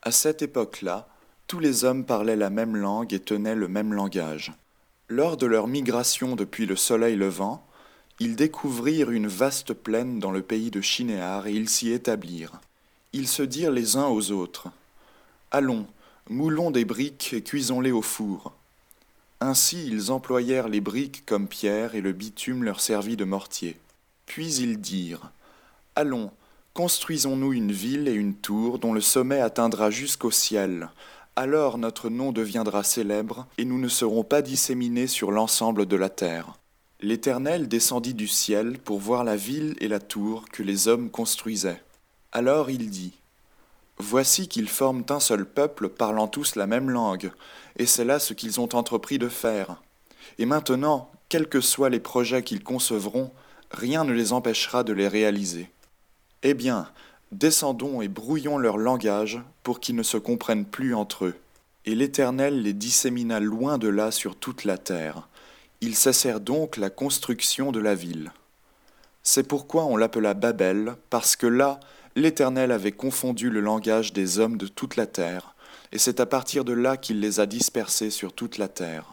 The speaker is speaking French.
À cette époque-là, tous les hommes parlaient la même langue et tenaient le même langage. Lors de leur migration depuis le soleil levant, ils découvrirent une vaste plaine dans le pays de Shinéar et ils s'y établirent. Ils se dirent les uns aux autres: Allons, moulons des briques et cuisons-les au four. Ainsi ils employèrent les briques comme pierre et le bitume leur servit de mortier. Puis ils dirent: Allons, construisons-nous une ville et une tour dont le sommet atteindra jusqu'au ciel. Alors notre nom deviendra célèbre et nous ne serons pas disséminés sur l'ensemble de la terre. L'Éternel descendit du ciel pour voir la ville et la tour que les hommes construisaient. Alors il dit: Voici qu'ils forment un seul peuple parlant tous la même langue, et c'est là ce qu'ils ont entrepris de faire. Et maintenant, quels que soient les projets qu'ils concevront, rien ne les empêchera de les réaliser. Eh bien, descendons et brouillons leur langage pour qu'ils ne se comprennent plus entre eux. Et l'Éternel les dissémina loin de là sur toute la terre. Ils cessèrent donc la construction de la ville. C'est pourquoi on l'appela Babel, parce que là, l'Éternel avait confondu le langage des hommes de toute la terre, et c'est à partir de là qu'il les a dispersés sur toute la terre.